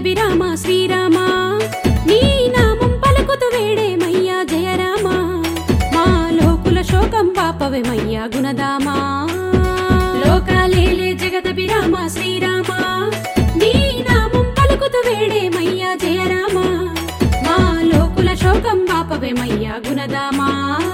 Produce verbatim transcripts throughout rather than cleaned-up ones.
జగదభిరామ శ్రీరామ నీ నామం పలుకుతూ వేడేమయ్యా జయరామ మా లోకుల శోకం పాపవేమయ్యా గుణదామా లోకాలేలే జగదభిరామ శ్రీరామ నీ నామం పలుకుతూ వేడేమయ్యా జయరామ మా లోకుల శోకం పాపవేమయ్యా గుణదామా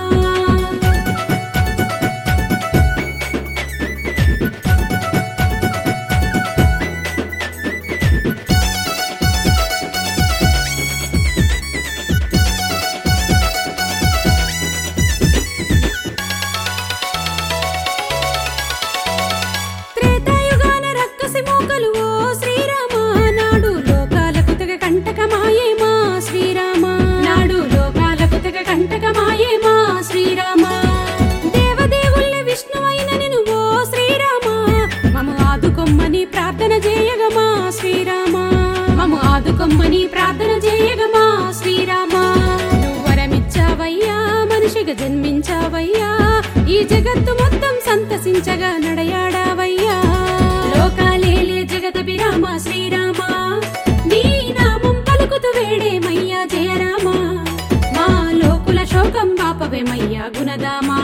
ఆదుకొమ్మని ప్రార్థన చేయగమా శ్రీరామ నువ్వు వరమిచ్చావయ్యా మనిషిగా జన్మించావయ్యా ఈ జగత్తు మొత్తం సంతసించగా నడయాడావయ్యా లోకాలేలే జగదభిరామ శ్రీరామ నీ నామం పలుకుతూ వేడేమయ్యా జయరామ మా లోకుల శోకం పాపవేమయ్యా గుణదామా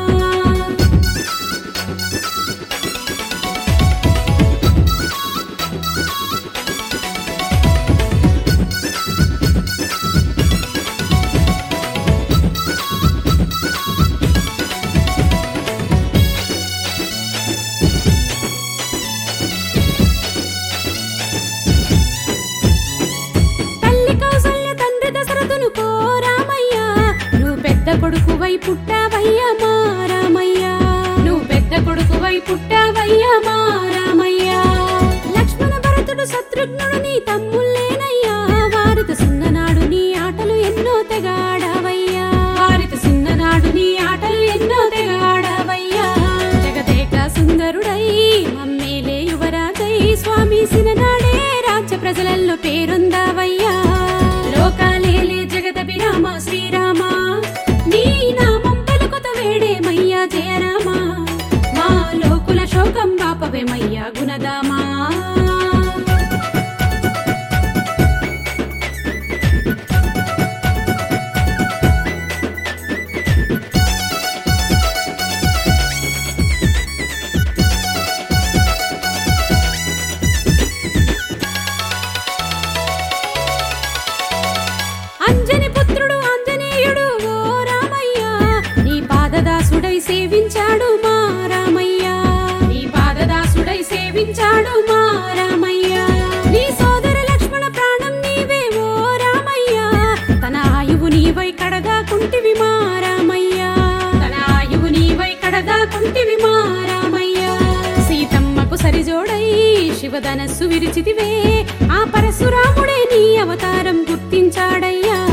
కొడుకువై పుట్టావయ్యా మా రామయ్యా నువ్వు పెద్ద కొడుకువై పుట్టావయ్యా మా రామయ్యా లక్ష్మణ భరతుడు శత్రుఘ్నుడు నీ తమ్ముళ్ళేనయ్యా వారితో చిన్ననాడు నీ ఆటలు ఎన్నో తెగాడావయ్యా వారితో చిన్ననాడు నీ ఆటలు ఎన్నో తెగాడావయ్యా జగదేక సుందరుడై మమ్మేలే యువరాజై స్వామి సిననాడే రాజ్య ప్రజలలో పేరొందావయ్యా లోకాలేలే జగదభిరామ శ్రీరామ నీ నామం పలుకుతూ వేడేమయ్యా జయరామ మా లోకుల శోకం పాపవేమయ్యా గుణదామా అంజని పుత్రుడు ఆంజనేయుడు పాదదాసుడై సేవించాడు మా రామయ్య నీ పాదదాసుడై సేవించాడు మా రామయ్య నీ సోదర లక్ష్మణ ప్రాణం నీవే ఓ రామయ్య తన ఆయువు నీవై కడదాకుంటివి మా రామయ్య తన ఆయువు నీవై కడదాకుంటివి మా రామయ్య సీతమ్మకు సరిజోడై శివధనస్సు విరిచితివే ఆ పరశురాముడే నీ అవతారం గుర్తించాడయ్యా